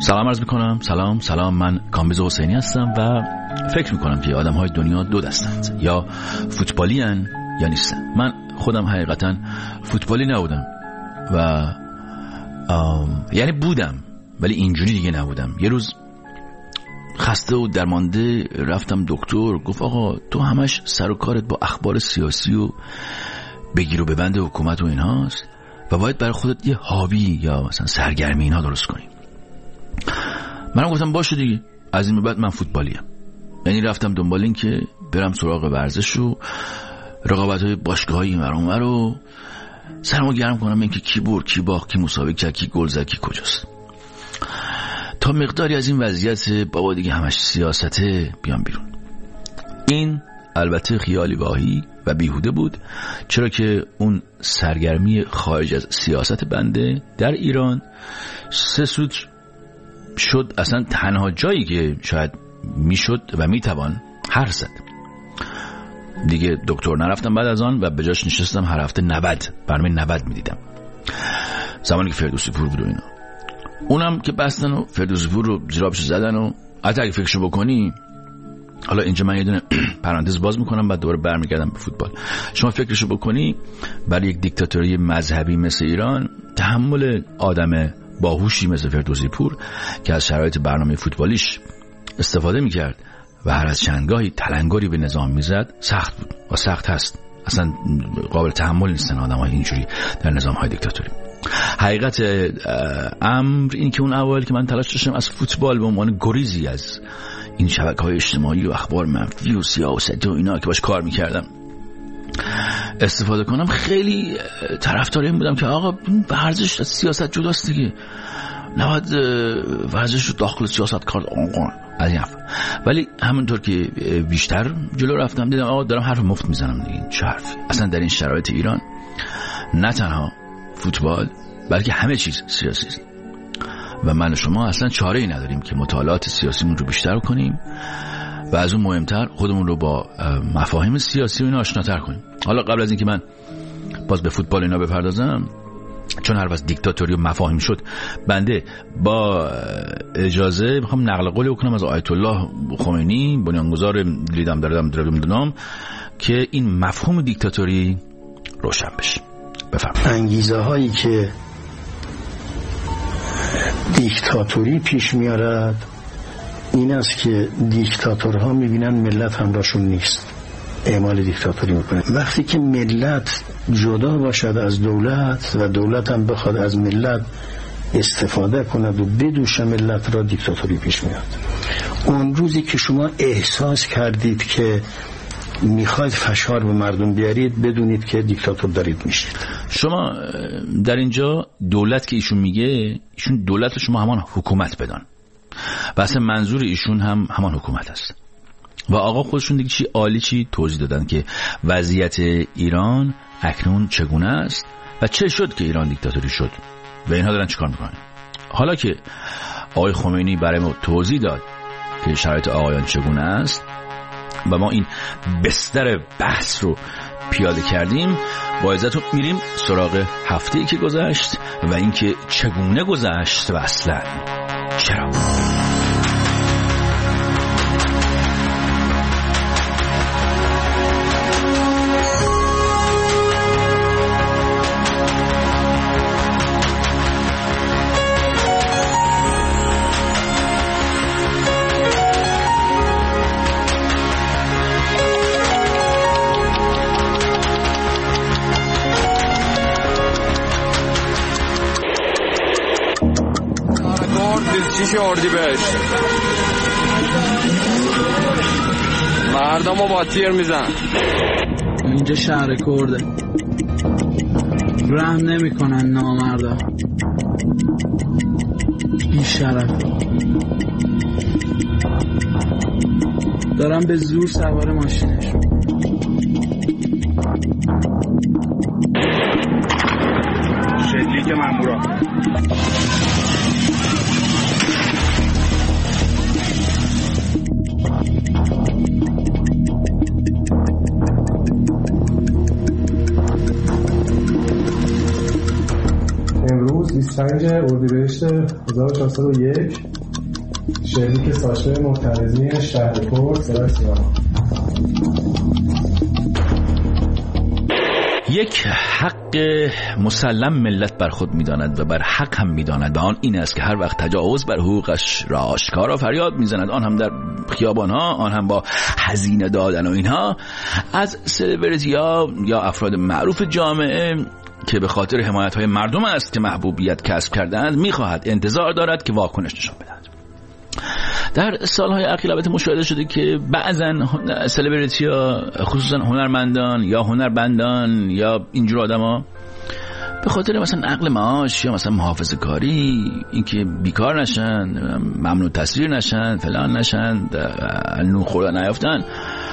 سلام عرض میکنم. سلام من کامبیز حسینی هستم و فکر میکنم که آدم های دنیا دو دستند، یا فوتبالی هن یا نیستن. من خودم حقیقتا فوتبالی نبودم و یعنی بودم ولی اینجوری دیگه نبودم. یه روز خسته و درمانده رفتم دکتر، گفت آقا تو همش سر و کارت با اخبار سیاسی و بگیر و ببند حکومت و اینهاست و باید برای خودت یه هابی یا مثلا سرگرمی اینها درست کنی. منم گفتم باشه دیگه، از این به بعد من فوتبالیم. یعنی رفتم دنبال این که برم سراغ ورزش و رقابت‌های باشگاه‌های این ور اون ور رو سرمو گرم کنم، این که کی برد، کی باخت، کی مساوی کرد، کی گل زد، کی کجاست. تا مقداری از این وضعیت بابا دیگه همش سیاسته بیام بیرون. این البته خیالی واهی و بیهوده بود، چرا که اون سرگرمی خارج از سیاست بنده در ایران سه سود شد اصلا تنها جایی که شاید میشد و میتوان حرف زد. دیگه دکتر نرفتم بعد از آن و به جاش نشستم هر هفته 90 برنامه 90 میدیدم، زمانی که فردوسی پور بود و اینا. اونم که بستن و فردوسی پور رو زیرابش زدن و حتی اگه فکرشو بکنی، حالا اینجا من یه دونه پرانتز باز میکنم بعد دوباره برمیگردم به فوتبال. شما فکرشو بکنی برای یک دیکتاتوری مذهبی مثل ایران تحمل آدم باهوشی مثل فردوسی پور که از شرایط برنامه فوتبالیش استفاده میکرد و هر از چندگاهی تلنگری به نظام میزد سخت بود و سخت هست. اصلا قابل تحمل نیستن آدم‌های اینجوری در نظام‌های دیکتاتوری. حقیقت امر این که اون اوایل که من تلاش داشتم از فوتبال به عنوان گریزی از این شبکه‌های اجتماعی و اخبار منفی و سیاست و اینا که باش کار میکردم استفاده کنم، خیلی طرفدار این بودم که آقا ورزش از سیاست جداست دیگه، نباید ورزش رو داخل سیاست کرد از این حرف. ولی همونطور که بیشتر جلو رفتم دیدم آقا دارم حرف مفت میزنم دیگه. چه حرفی؟ اصلا در این شرایط ایران نه تنها فوتبال بلکه همه چیز سیاسی است و من و شما اصلا چاره‌ای نداریم که مطالعات سیاسیمون رو بیشتر کنیم و از اون مهمتر خودمون رو با مفاهیم سیاسی و اینا آشناتر کنیم. حالا قبل از اینکه من باز به فوتبال اینا بپردازم، چون هر وقت دیکتاتوری و مفاهیم شد، بنده با اجازه میخوام نقل قولی بکنم از آیت الله خمینی، بنیانگذار دیدم دارم که این مفهوم دیکتاتوری روشن بشه. بفرمایید. انگیزه هایی که دیکتاتوری پیش میارد این است که دیکتاتورها میبینن ملت همراهشون نیست، اعمال دیکتاتوری میکنه. وقتی که ملت جدا باشد از دولت و دولت هم بخواد از ملت استفاده کند و بدوشه ملت را، دیکتاتوری پیش میاد. اون روزی که شما احساس کردید که میخواید فشار به مردم بیارید، بدونید که دیکتاتور دارید میشید. شما در اینجا دولت که ایشون میگه، ایشون دولت شما همان حکومت بدان و اصلا منظور ایشون هم همان حکومت است. و آقا خودشون دیگه چی عالی چی توضیح دادن که وضعیت ایران اکنون چگونه است و چه شد که ایران دیکتاتوری شد و اینها دارن چیکار میکنن. حالا که آقای خمینی برای ما توضیح داد که شرایط آقایان چگونه است و ما این بستر بحث رو پیاده کردیم، با عزتون میریم سراغ هفته‌ای که گذشت و اینکه چگونه گذشت و اصلا چرا. اردیبهشت مردم رو با تیر میزن. اینجا شهر کرده، رحم نمی کنن نامردا، این شرف دارم به زور سوار ماشینش. شلیک مامورا 25 اردیبهشت 1401 شلیک ساشا معترضی شهرکرد صدای سیما. یک حق مسلم ملت بر خود می‌داند و بر حق هم می‌داند و آن این است که هر وقت تجاوز بر حقوقش را آشکارا فریاد می‌زند، آن هم در خیابان‌ها، آن هم با هزینه دادن و اینها، از سلبریتی‌ها یا افراد معروف جامعه که به خاطر حمایت‌های مردم است که محبوبیت کسب کردند می‌خواهد، انتظار دارد که واکنش نشان بدهد. در سالهای اخیر البته مشاهده شده که بعضن سلبریتی‌ها، خصوصا هنرمندان یا هنربندان یا اینجور آدم‌ها، به خاطر مثلا نقل معاش یا مثلا محافظه کاری، اینکه بیکار نشن، ممنوع تسریر نشن، فلان نشن، نون خوردن نیافتن،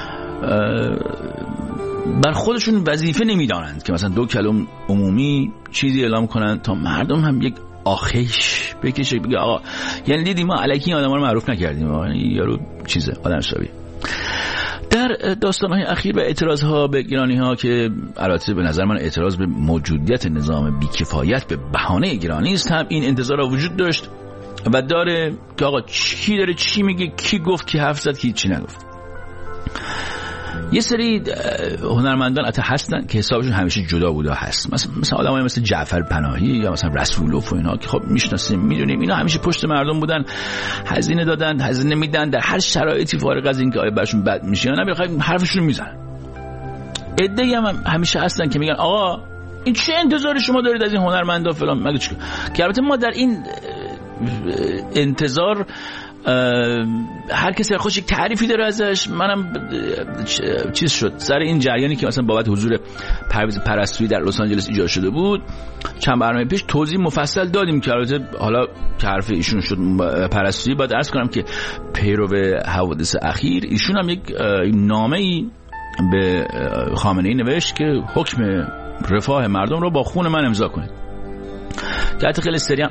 بر خودشون وظیفه نمیدانند که مثلا 2 کلمه عمومی چیزی اعلام کنند تا مردم هم یک آخیش بکشه، بگه آقا یعنی دیدیم ما الکی آدم ها رو معروف نکردیم، یارو چیزه آدم شبیه. در داستان‌های اخیر و اعتراض‌ها به گرانی‌ها که البته به نظر من اعتراض به موجودیت نظام بیکفایت به بهانه گرانی است، هم این انتظار را وجود داشت و داره که آقا کی داره چی میگه، کی گفت، کی حرف زد، کی چی نگفت. یه سری هنرمندان حتی هستن که حسابشون همیشه جدا بوده هست، مثلا آدمایی مثل جعفر پناهی یا مثلا رسولوف و اینا که خب میشناسیم میدونیم اینا همیشه پشت مردم بودن، هزینه دادن، هزینه میدن، در هر شرایطی فارغ از اینکه آیا براشون بد میشه یا نه بخاطر حرفشون میزنن. عده‌ای هم همیشه هستن که میگن آقا این چه انتظاری شما دارید از این هنرمندا فلان، مگه چیکار، که البته ما در این انتظار هر کسی خوش یک تعریفی داره ازش. منم چیز شد سر این جریانی که مثلا بابت حضور پرویز پرستویی در لس آنجلس ایجاد شده بود، چند برنامه پیش توضیح مفصل دادیم که البته حالا که حرف ایشون شد پرستویی، باید عرض کنم که پیرو حوادث اخیر ایشون هم یک نامه‌ای به خامنه‌ای نوشت که حکم رفاه مردم رو با خون من امضا کنید، که البته خیلی سریع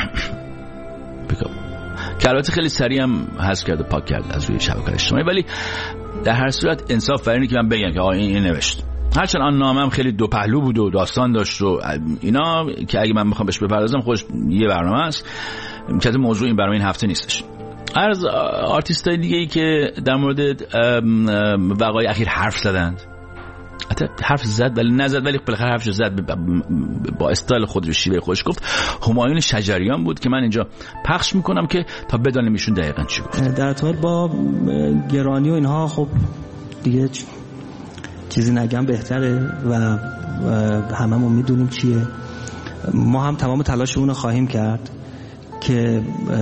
که البته خیلی سریع هم حذف کرد و پاک کرد از روی شبکه‌های اجتماعی. ولی در هر صورت انصاف فرینی که من بگم که آقا این نوشت، هرچند آن نامه هم خیلی دو پهلو بود و داستان داشت و اینا که اگه من بخوام بهش بپردازم خودش یه برنامه است که موضوع این برنامه این هفته نیستش. از آرتیستای دیگه‌ای که در مورد وقایع اخیر حرف زدند، حتی حرف زد ولی نزد، ولی بالاخره حرفش زد با استایل خود و شیوه خودش گفت، همایون شجریان بود که من اینجا پخش میکنم که تا بدانیم ایشون دقیقاً چی گفت. در ارتباط با گرانی و اینها خب دیگه چیزی نگم بهتره و هممون میدونیم چیه. ما هم تمام تلاشمون رو خواهیم کرد که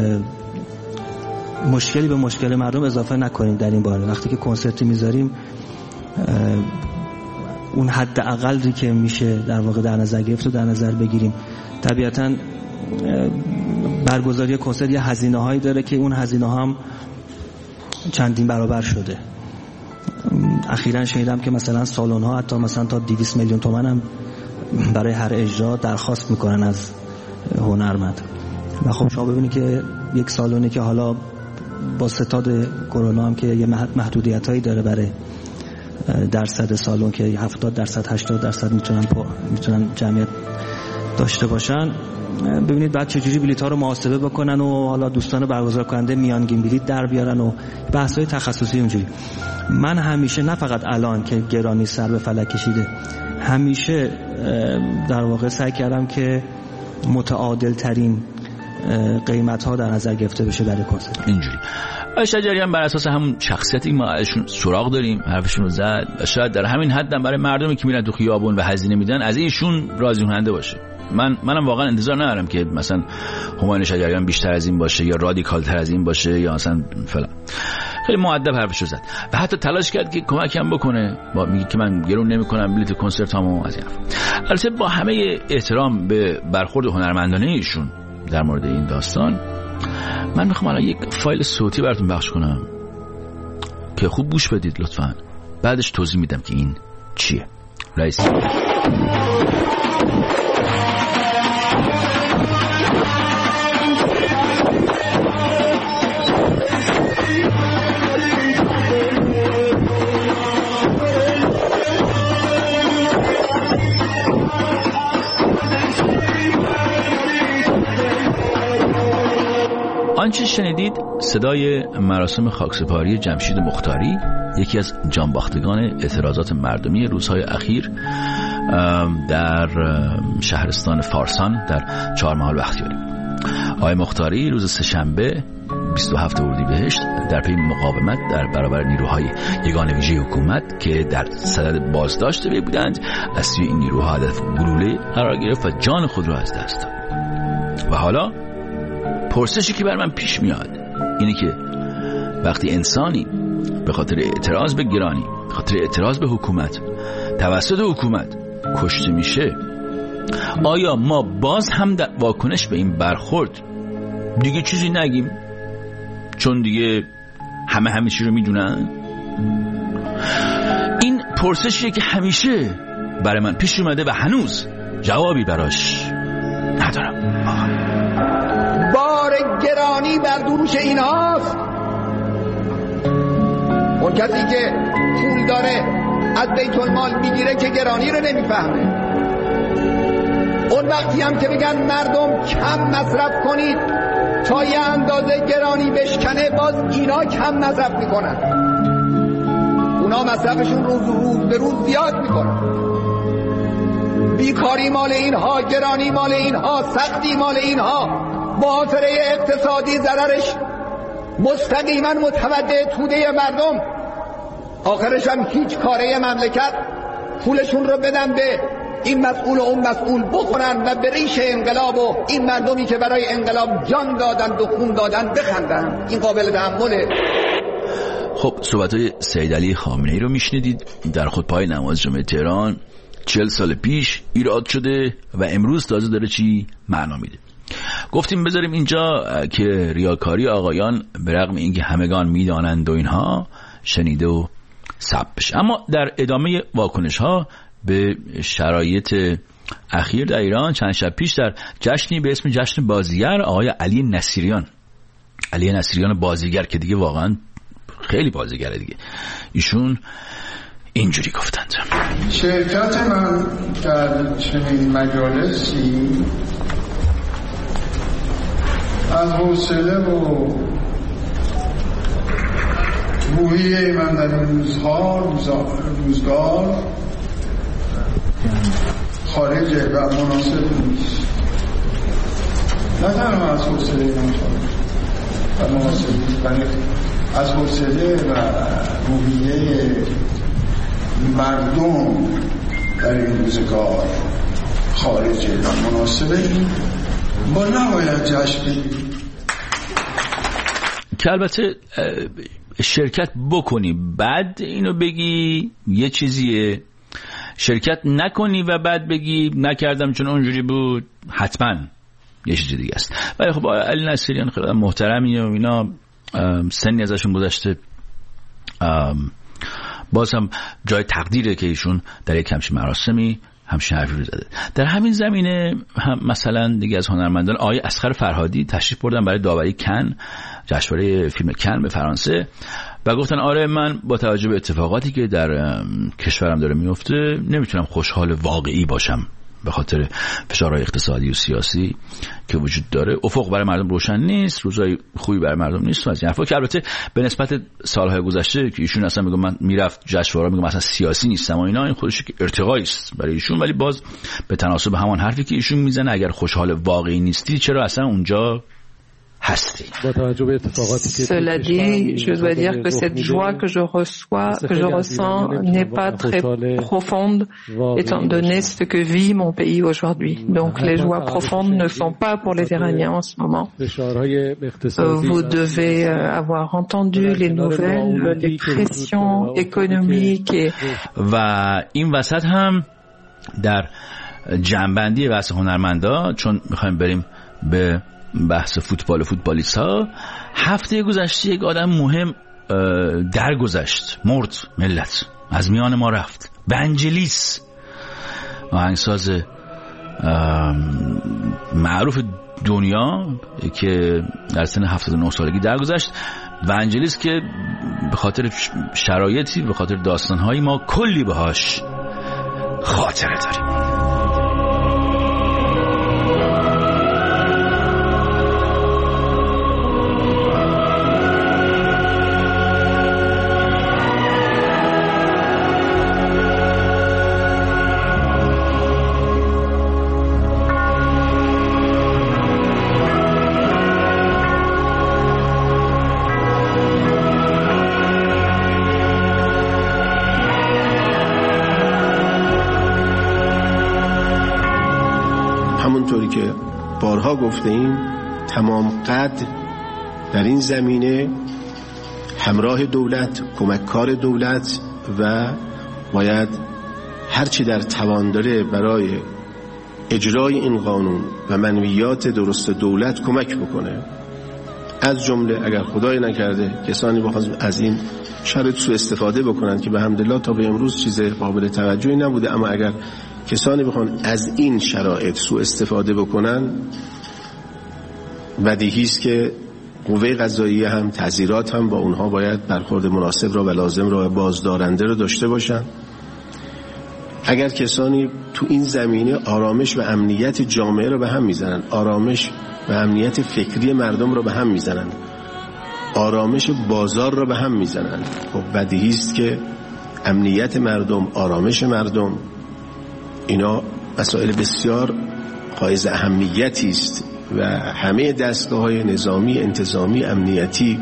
مشکلی به مشکل مردم اضافه نکنیم در این باره. وقتی که کنسرتی میذاریم اون حد اقلی که میشه در واقع در نظر گرفت و در نظر بگیریم. طبیعتاً برگزاری کنسرت یه هزینه هایی داره که اون هزینه ها هم چندین برابر شده. اخیراً شنیدم که مثلا سالن ها حتی مثلا تا 200 میلیون تومان هم برای هر اجرا درخواست میکنن از هنرمند. و خب شما ببینید که یک سالونی که حالا با ستاد کرونا هم که یه محدودیت هایی داره برای درصد سالن که 70% 80% میتونن جمعیت داشته باشن، ببینید بعد چجوری بلیط ها رو محاسبه بکنن و حالا دوستان برگزار کننده میانگین بلیط در بیارن و بحث های تخصصی اونجوری. من همیشه نه فقط الان که گرانی سر به فلک کشیده، همیشه در واقع سعی کردم که متعادل ترین قیمت ها در نظر گرفته بشه برای کنسرت. اینجوری شجریان بر اساس همون شخصیتی ما ازشون سراغ داریم، حرفشون رو زد و شاید در همین حدم برای مردمی که میرن تو خیابون و هزینه میدن از ایشون راضی کننده باشه. منم واقعا انتظار ندارم که مثلا همایون شجریان بیشتر از این باشه یا رادیکال تر از این باشه یا مثلا فلان. خیلی مؤدب حرفشو زد و حتی تلاش کرد که کمکم بکنه، با میگه که من گرون نمیکنم بلیط کنسرتامو از این. البته با همه احترام به برخورد هنرمندانه ایشون در مورد این داستان، من میخوام الان یک فایل صوتی براتون پخش کنم که خوب گوش بدید لطفاً، بعدش توضیح میدم که این چیه. رئیس آنچه شنیدید صدای مراسم خاکسپاری جمشید مختاری، یکی از جانباختگان اعتراضات مردمی روزهای اخیر در شهرستان فارسان در چهارمحال بختیاری. آقای مختاری روز سه‌شنبه 27 اردیبهشت در پی مقاومت در برابر نیروهای یگان ویژه حکومت که در صدد بازداشت وی بودند، از سوی این نیروها هدف گلوله قرار گرفت و جان خود را از دست داد. و حالا پرسشی که بر من پیش میاد اینه که وقتی انسانی به خاطر اعتراض به گرانی، به خاطر اعتراض به حکومت توسط حکومت کشته میشه، آیا ما باز هم در واکنش به این برخورد دیگه چیزی نگیم چون دیگه همه چی رو میدونن؟ این پرسشیه که همیشه برای من پیش اومده و هنوز جوابی براش ندارم. بار گرانی بر دوش ایناست. اون کسی که پول داره از بیت المال میگیره که گرانی رو نمیفهمه. اون وقتی هم که میگن مردم کم مصرف کنید تا یه اندازه گرانی بشکنه، باز اینا کم مصرف میکنن. اونا مصرفشون روز به روز زیاد میکنن. بیکاری مال اینها، گرانی مال اینها، سختی مال اینها، محاصره اقتصادی ضررش مستقیما متوجه توده مردم. آخرش هم هیچ کاره مملکت پولشون رو بدن به این مسئول و اون مسئول بخورن و به ریش انقلاب و این مردمی که برای انقلاب جان دادن و خون دادن بخندن. این قابل تحمله. خب صحبت‌های سید علی خامنه‌ای رو میشنیدید در خطبه‌های نماز جمعه تهران 40 سال پیش ایراد شده و امروز تازه داره چی معنا میده. گفتیم بذاریم اینجا که ریاکاری آقایان به رغم اینکه همگان میدانند و اینها شنیده و ثبت بشه. اما در ادامه واکنش ها به شرایط اخیر در ایران، چند شب پیش در جشنی به اسم جشن بازیگر آقای علی نصیریان بازیگر که دیگه واقعا خیلی بازیگره دیگه، ایشون اینجوری گفتند: شرکت من در چنین مجالسی از حوصله و روحیه من در این روزگار خارجه و مناسب نیست. نه تنها از حوصله من خارج و مناسب نیست، بلکه از حوصله و روحیه مردم در این روزگار خارجه و مناسبه. ما نباید جشن بگیریم که البته شرکت بکنی بعد اینو بگی یه چیزیه، شرکت نکنی و بعد بگی نکردم چون اونجوری بود حتما یه چیز دیگه است. ولی خب علی نصیریان خیلی محترمی و اینا، سنی ازشون گذشته، باز هم جای تقدیره که ایشون در یک همچین مراسمی همچین حرفی رو زده. در همین زمینه هم مثلا دیگه از هنرمندان آقای اصغر فرهادی تشریف بردن برای داوری کن، جشنواره فیلم کن به فرانسه، و گفتن آره من با توجه به اتفاقاتی که در کشورم داره میفته نمیتونم خوشحال واقعی باشم به خاطر فشارهای اقتصادی و سیاسی که وجود داره. افق برای مردم روشن نیست، روزای خوبی برای مردم نیست و از این حرفا که البته به نسبت سالهای گذشته که ایشون اصلا میگه من میرفت جشنواره میگم اصلا سیاسی نیستم و اینا، این خودش که ارتقایی است برای ایشون. ولی باز به تناسب همان حرفی که ایشون میزنه، اگر خوشحال واقعی نیستی چرا اصلا اونجا هستی؟ Cela dit, je dois dire que cette joie que je ressens n'est pas très profonde étant donné ce que vit mon pays aujourd'hui. Donc les joies profondes ne sont pas pour les Iraniens en ce moment. Vous devez avoir entendu les nouvelles, les pressions économiques et... و این وسط هم در جنبندی بحث هنرمندا، چون میخوایم بریم به بحث فوتبال و فوتبالیست ها، هفته گذشته یک آدم مهم درگذشت، مرد، ملت از میان ما رفت. ونجلیس، آهنگساز معروف دنیا که در سن 79 سالگی درگذشت. ونجلیس که به خاطر شرایطی، به خاطر داستانهایی ما کلی باهاش خاطره داریم. که بارها گفته ایم تمام قد در این زمینه همراه دولت، کمککار دولت و باید هرچی در توان داره برای اجرای این قانون و منویات درست دولت کمک بکنه. از جمله اگر خدای نکرده کسانی بخواد از این شرط سوء استفاده بکنن که به حمدالله تا به امروز چیز قابل توجهی نبوده، اما اگر کسانی بخوان از این شرایط سوء استفاده بکنن بدیهی است که قوه قضاییه هم تعزیرات هم با اونها باید برخورد مناسب را و لازم را و بازدارنده را داشته باشن. اگر کسانی تو این زمینه آرامش و امنیت جامعه را به هم میزنن، آرامش و امنیت فکری مردم را به هم میزنن، آرامش بازار را به هم میزنن، خب بدیهی است که امنیت مردم، آرامش مردم، اینا مسائل بسیار حائز اهمیتی است و همه دستگاه‌های نظامی، انتظامی، امنیتی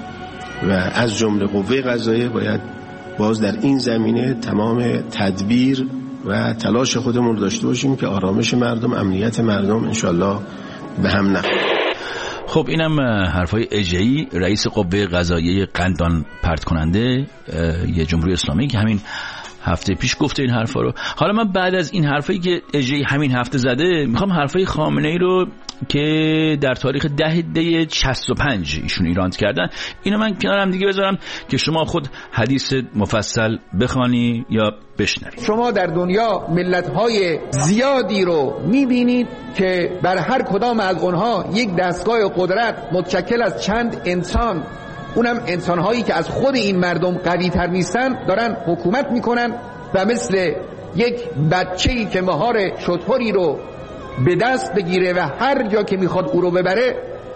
و از جمله قوه قضاییه باید باز در این زمینه تمام تدبیر و تلاش خودمون رو داشته باشیم که آرامش مردم، امنیت مردم انشالله به هم نخوره. خب اینم حرفای اجهی رئیس قوه قضاییه قندان پرت کننده یه جمهوری اسلامی که همین هفته پیش گفته این حرفا رو. حالا من بعد از این حرفایی که اجهی همین هفته زده میخوام حرفای خامنه‌ای رو که در تاریخ 10 65 ایشون ایران کردن اینو من کنارم دیگه بذارم که شما خود حدیث مفصل بخوانی یا بشنوید. شما در دنیا ملت‌های زیادی رو می‌بینید که بر هر کدام از اونها یک دستگاه قدرت متشکل از چند انسان، اونم انسان‌هایی که از خود این مردم قوی‌تر نیستن، دارن حکومت میکنن و مثل یک بچه‌ای که مهار شتری رو به دست بگیره و هر جا که میخواد او رو ببره،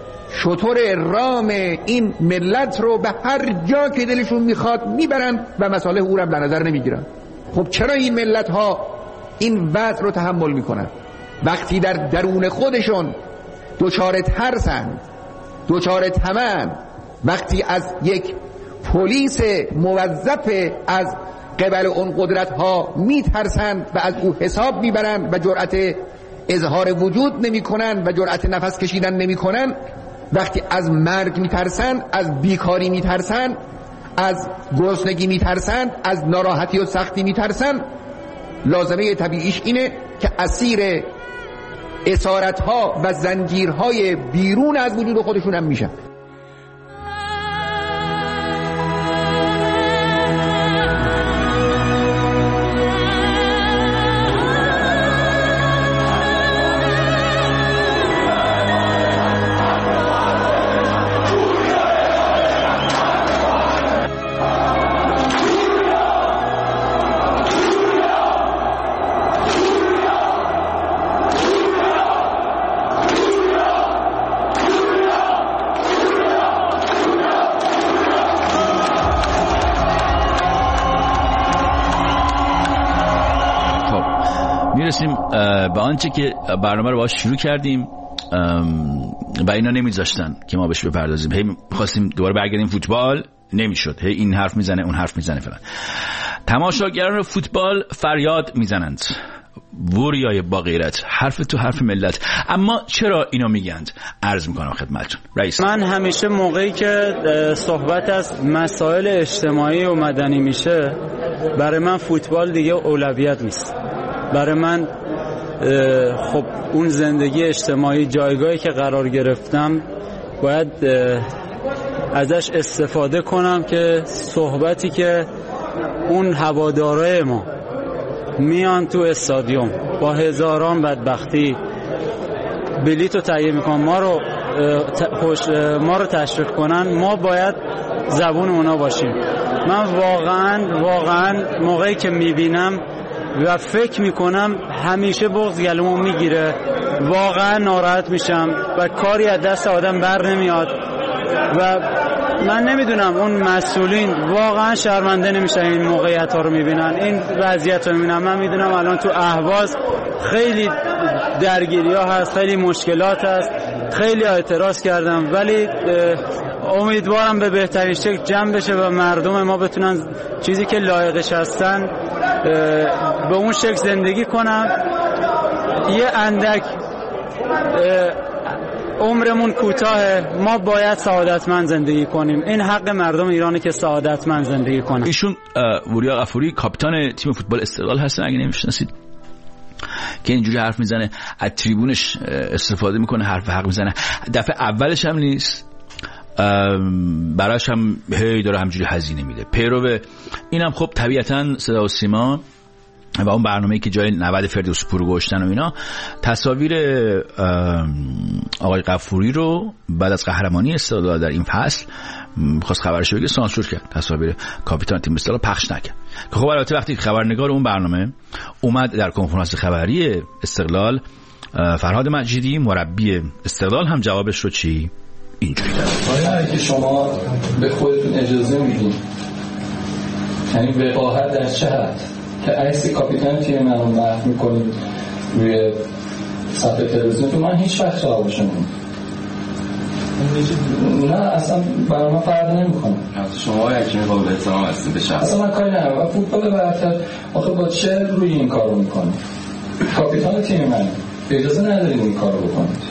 شتر رام این ملت رو به هر جا که دلشون میخواد میبرن و مصالح او رو در نظر نمیگیرن. خب چرا این ملت ها این وضع رو تحمل میکنن؟ وقتی در درون خودشون دچار ترسن، دچار طمعن، وقتی از یک پلیس موظف از قبل اون قدرت ها میترسن و از او حساب میبرن و جرأت اظهار وجود نمی کنن و جرأت نفس کشیدن نمی کنن، وقتی از مرگ میترسن، از بیکاری میترسن، از گرسنگی میترسن، از ناراحتی و سختی میترسن، لازمه طبیعیش اینه که اسیر اسارت‌ها و زنجیرهای بیرون از وجود خودشون هم میشن. میرسیم به آنچه که برنامه رو باهاش شروع کردیم و اینا نمیذاشتن که ما بهش بپردازیم. هی خواستیم دوباره برگردیم فوتبال، نمیشد. هی این حرف میزنه، اون حرف میزنه فلان. تماشاگران فوتبال فریاد میزنند وریای با غیرت، حرف تو حرف ملت. اما چرا اینو میگند؟ عرض میکنم خدمتتون. رئیس، من همیشه موقعی که صحبت از مسائل اجتماعی و مدنی میشه، برای من فوتبال دیگه اولویت نیست. برای من خب اون زندگی اجتماعی، جایگاهی که قرار گرفتم، باید ازش استفاده کنم که صحبتی که اون هوادارای ما میان تو استادیوم با هزاران بدبختی بلیط رو تهیه میکنن، ما رو تشویق کنن، ما باید زبون اونا باشیم. من واقعا موقعی که میبینم و فکر میکنم همیشه بغض گلومو میگیره، واقعا ناراحت میشم و کاری از دست آدم بر نمیاد و من نمیدونم اون مسئولین واقعا شرمنده نمیشن این موقعیت ها رو میبینن، این وضعیت رو میبینن. من میدونم الان تو اهواز خیلی درگیری ها هست، خیلی مشکلات هست، خیلی اعتراض کردم، ولی امیدوارم به بهترین شکل جمع بشه و مردم ما بتونن چیزی که لایقش هستن به اون شکل زندگی کنم. یه اندک عمرمون کوتاهه، ما باید سعادتمند زندگی کنیم. این حق مردم ایرانه که سعادتمند زندگی کنن. ایشون وریا غفوری کاپیتان تیم فوتبال استقلال هستن، اگه نمیشناسید، که اینجوری حرف میزنه، از تریبونش استفاده میکنه، حرف حق میزنه. دفعه اولش هم نیست، براش هم هی داره همجوری هزینه میده. پیرو اینم خب طبیعتا صدا و سیما و اون برنامه‌ای که جای 90 فردوسی پور گذاشتن و اینا، تصاویر آقای غفوری رو بعد از قهرمانی استقلال در این فصل خواست خبرش بگه، سانسور کرد، تصاویر کاپیتان تیم استقلال پخش نکرد. که خب البته وقتی خبرنگار اون برنامه اومد در کنفرانس خبری استقلال، فرهاد مجیدی مربی استقلال هم جوابش رو چی اینجوری داد: آیا اگه شما به خودتون اجازه میدین، یعنی وقاحت در چه حد که عکس کاپیتان تیم من رو محو میکنید روی صفحه تلویزیون، تو من هیچ وقت جوابش نمیدم. نه اصلا برای من فرق نمیکنه. شما یکی قابل احترام هستید به شخص، اصلا من کاری ندارم. فوتبال برتر آخه با چه روی این کارو میکنه؟ کاپیتان تیم من، اجازه ندارید این کارو بکنید.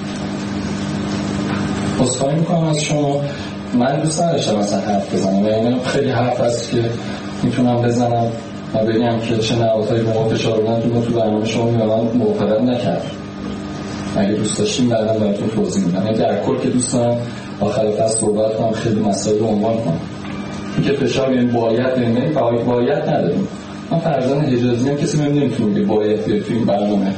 عذرخواهی میکنم از شما، من دوست نداشتم مثلا حرف بزنم، یعنی خیلی حرف هست که میتونم بزنم و بگم که چه نهادهای موقع فشار بودن تو برنامه شما میدونم موافقت نکرد. اگه دوست داشتیم بعدا براتون توضیح میدم. یعنی در کل که دوست دارم آخر فصل صحبت کنم، خیلی مسائل رو عنوان کنم. اینکه فشار یعنی باید نمیدونیم، باید نداریم. من فرزند حجازی هم، کسی نمیتونه که باید بیاد تو این برنامه.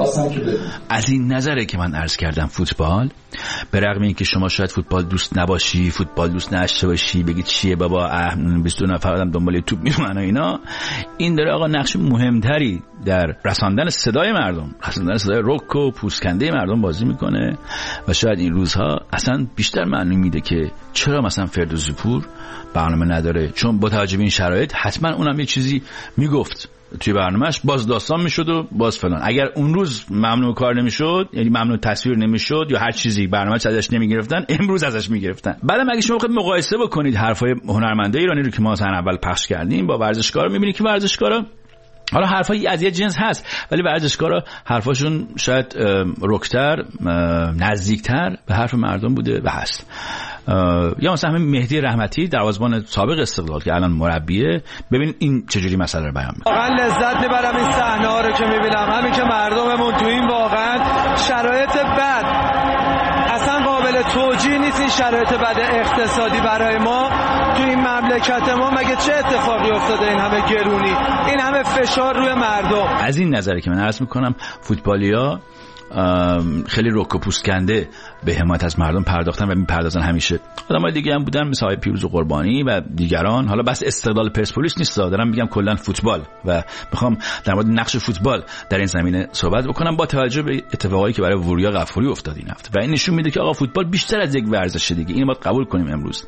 از این نظره که من عرض کردم فوتبال، به رغم اینکه شما شاید فوتبال دوست نباشی، فوتبال دوست نشته باشی، بگی چیه بابا 22 نفر آدم دنبال توپ میمونن و اینا، این داره آقا نقش مهمتری در رساندن صدای مردم، رساندن صدای رک و پوستکنده مردم بازی میکنه. و شاید این روزها اصلا بیشتر معنی میده که چرا مثلا فردوسی پور برنامه نداره، چون با توجه به این شرایط حتما اونم یه چیزی میگفت توی برنامهش، باز داستان میشد و باز فلان. اگر اون روز ممنوع کار نمیشد، یعنی ممنوع تصویر نمیشد یا هر چیزی، برنامه‌اش ازش نمیگرفتن، امروز ازش میگرفتن. بعدم اگه شما مقایسه بکنید حرفای هنرمندای ایرانی رو که ما مثلا اول پخش کردیم با ورزشکارا، میبینید که ورزشکارا حالا حرفایی از یه جنس هست، ولی ورزشکارا حرفاشون شاید رکتر، نزدیکتر به حرف مردم بوده و هست. یا مثلا همین مهدی رحمتی دروازه‌بان سابق استقلال که الان مربیه، ببین این چجوری مسئله رو بیان می‌کنه. واقعا لذت میبرم این صحنه‌ها رو که میبینم، همین که مردممون تو این واقعا شرایط بد، اصلا قابل توجیه نیست این شرایط بد اقتصادی برای ما تو این مملکت ما. مگه چه اتفاقی افتاده؟ این همه گرونی، این همه فشار روی مردم. از این نظره که من عرض میکنم فوتبالیا خیلی رک و پوستکنده به حمایت از مردم پرداختن و میپردازن. همیشه آدمای دیگه هم بودن مثل آقای پیروز قربانی و دیگران. حالا بس استقلال پرسپولیس نیست، دارم میگم کلا فوتبال و میخوام در مورد نقش فوتبال در این زمینه صحبت بکنم با توجه به اتفاقایی که برای وریا غفوری افتاد این هفته. و این نشون میده که آقا فوتبال بیشتر از یک ورزش دیگه، اینو باید قبول کنیم امروز.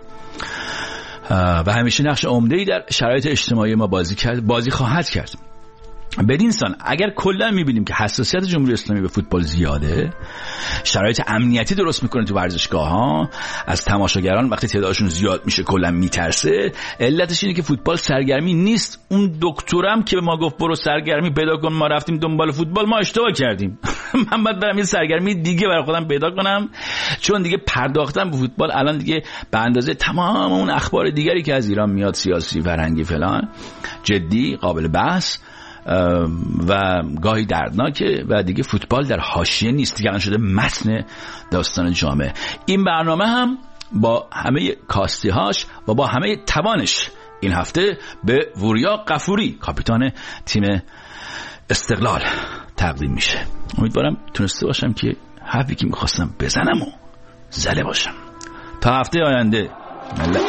و همیشه نقش عمده‌ای در شرایط اجتماعی ما بازی خواهد کرد. بدین سان اگر کلا میبینیم که حساسیت جمهوری اسلامی به فوتبال زیاده، شرایط امنیتی درست میکنه تو ورزشگاه ها، از تماشاگران وقتی تعدادشون زیاد میشه کلا میترسه. علتش اینه که فوتبال سرگرمی نیست. اون دکترم که به ما گفت برو سرگرمی پیدا کن، ما رفتیم دنبال فوتبال، ما اشتباه کردیم. من باید برم یه سرگرمی دیگه برای خودم پیدا کنم، چون دیگه پرداختن به فوتبال الان دیگه به اندازه تمام اون اخبار دیگری که از ایران میاد، سیاسی، فرهنگی فلان، جدی، قابل بحث و گاهی دردناکه و دیگه فوتبال در حاشیه نیست، دیگه الان شده متن داستان جامعه. این برنامه هم با همه کاستی‌هاش و با همه توانش این هفته به وریا غفوری کاپیتان تیم استقلال تقدیم میشه. امیدوارم تونسته باشم که حرفی که میخواستم بزنم و زله باشم. تا هفته آینده ملت.